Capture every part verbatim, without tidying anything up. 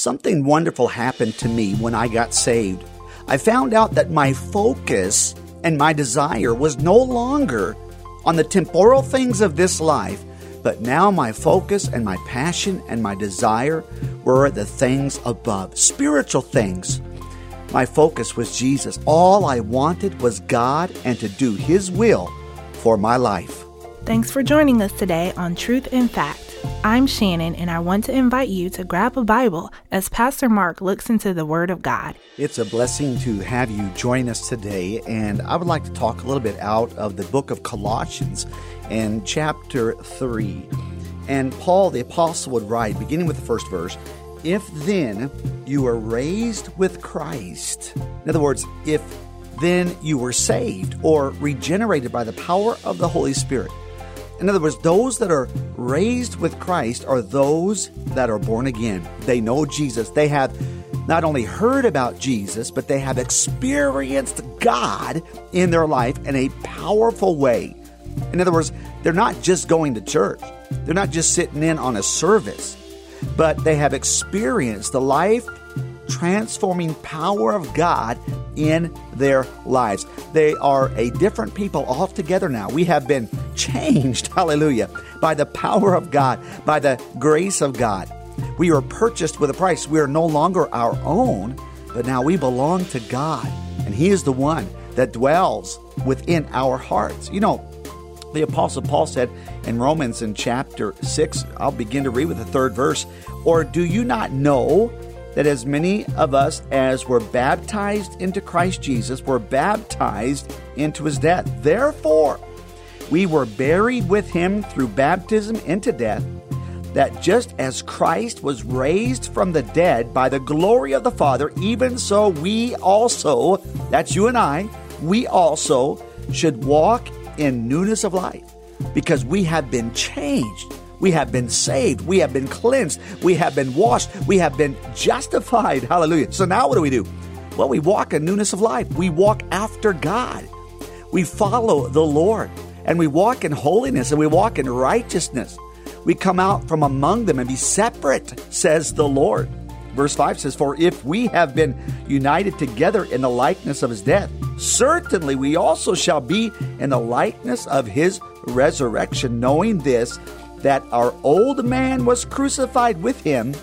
Something wonderful happened to me when I got saved. I found out that my focus and my desire was no longer on the temporal things of this life, but now my focus and my passion and my desire were the things above, spiritual things. My focus was Jesus. All I wanted was God and to do His will for my life. Thanks for joining us today on Truth in Fact. I'm Shannon, and I want to invite you to grab a Bible as Pastor Mark looks into the Word of God. It's a blessing to have you join us today, and I would like to talk a little bit out of the book of Colossians in chapter three. And Paul the Apostle would write, beginning with the first verse, "If then you were raised with Christ," in other words, if then you were saved or regenerated by the power of the Holy Spirit. In other words, those that are raised with Christ are those that are born again. They know Jesus. They have not only heard about Jesus, but they have experienced God in their life in a powerful way. In other words, they're not just going to church. They're not just sitting in on a service, but they have experienced the life transforming power of God in their lives. They are a different people altogether now. We have been changed, hallelujah, by the power of God, by the grace of God. We were purchased with a price. We are no longer our own, but now we belong to God, and He is the one that dwells within our hearts. You know, the Apostle Paul said in Romans in chapter six, I'll begin to read with the third verse, "Or do you not know that as many of us as were baptized into Christ Jesus were baptized into His death? Therefore, we were buried with Him through baptism into death, that just as Christ was raised from the dead by the glory of the Father, even so we also," that's you and I, "we also should walk in newness of life," because we have been changed. We have been saved. We have been cleansed. We have been washed. We have been justified. Hallelujah. So now what do we do? Well, we walk in newness of life. We walk after God. We follow the Lord, and we walk in holiness, and we walk in righteousness. We come out from among them and be separate, says the Lord. Verse five says, "For if we have been united together in the likeness of His death, certainly we also shall be in the likeness of His resurrection, knowing this, that our old man was crucified with Him,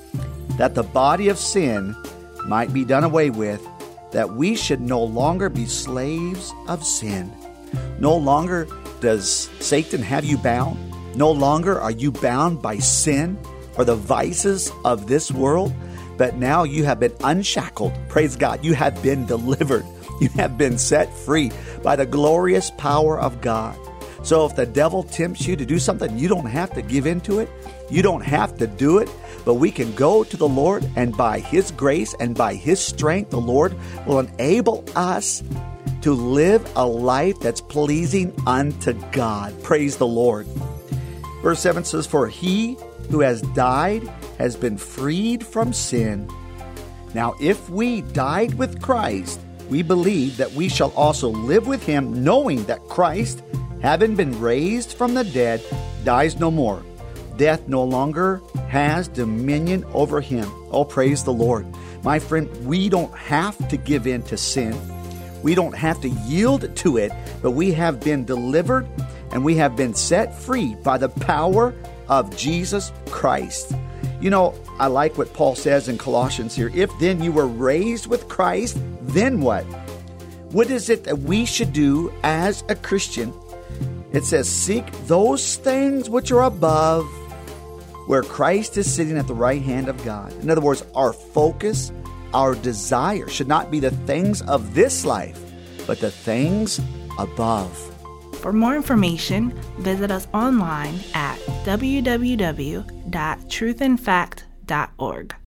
that the body of sin might be done away with, that we should no longer be slaves of sin." No longer does Satan have you bound. No longer are you bound by sin or the vices of this world, but now you have been unshackled. Praise God. You have been delivered. You have been set free by the glorious power of God. So if the devil tempts you to do something, you don't have to give in to it. You don't have to do it, but we can go to the Lord, and by His grace and by His strength, the Lord will enable us to live a life that's pleasing unto God. Praise the Lord. Verse seven says, "For He who has died has been freed from sin. Now if we died with Christ, we believe that we shall also live with Him, knowing that Christ, having been raised from the dead, dies no more. Death no longer has dominion over Him." Oh, praise the Lord. My friend, we don't have to give in to sin. We don't have to yield to it, but we have been delivered and we have been set free by the power of Jesus Christ. You know, I like what Paul says in Colossians here. If then you were raised with Christ, then what? What is it that we should do as a Christian? It says, "Seek those things which are above, where Christ is sitting at the right hand of God." In other words, our focus, our desire should not be the things of this life, but the things above. For more information, visit us online at w w w dot truth in fact dot org.